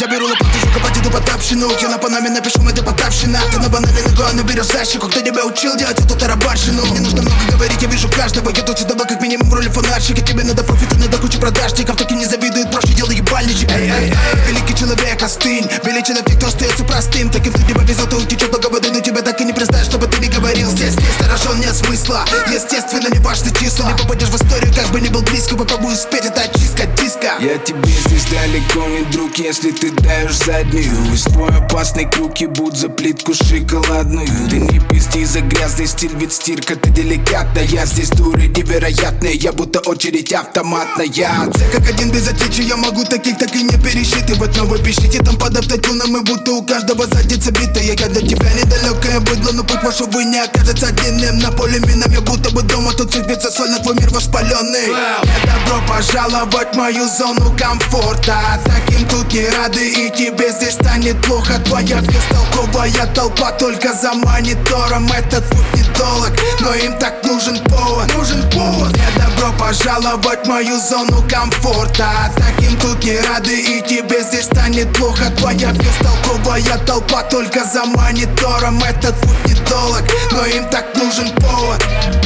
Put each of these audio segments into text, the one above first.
беру лопату, сука, подойду под тапщину. Я на панаме напишу, это потапщина. Ты на банане ногу берешь защику. Кто тебя учил делать эту тарабарщину? Не нужно много говорить, я вижу каждого. Я тут сюда как минимум в роли фонарщика. Тебе надо профита, надо кучу продажников. Таким не завидуют, проще делай ебальничек. Великий человек, остынь. Величина тех, кто остается простым. Таким ты не повезло, то утечет много воды. Но тебя так и не представь, чтобы ты не говорил. Здесь сторожен, нет смысла. Естественно, не важны числа. Не попадешь в историю, как бы ни был близко. Попробую спеть, это очистка диска. Я тебе здесь далеко не друг, если ты даешь заднюю. Из твой опасный крюк ебут за плитку шоколадную. Ты не пизди за грязный стиль, ведь стирка ты деликатная. Я здесь дуры невероятные, я будто очередь автоматная. Все как один без отличия, я могу таких так и не пересчитывать. Но вы пишите там под автотюном, и будто у каждого задница битая. Я для тебя недалекое быдло, но путь ваш, увы, не окажется длинным. На поле минам я будто бы дома, тут сыпется соль на твой мир воспаленный. Добро пожаловать в мою зону комфорта. Таким тут не рады, и тебе здесь станет плохо. Твоя бестолковая толпа только за монитором. Этот путь недолг, но им так нужен повод. Добро пожаловать в мою зону комфорта. Таким тут не рады, и тебе здесь станет плохо. Твоя бестолковая толпа только за монитором. Этот путь недолг, но им так нужен повод.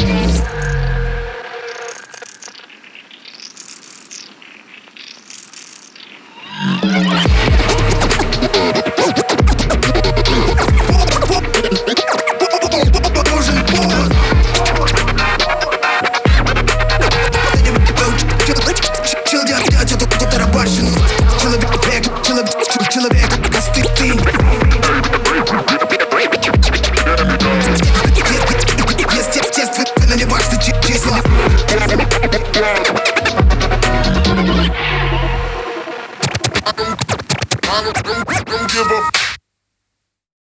Человек, остынь ты. Естественно, не важны числа. I don't give a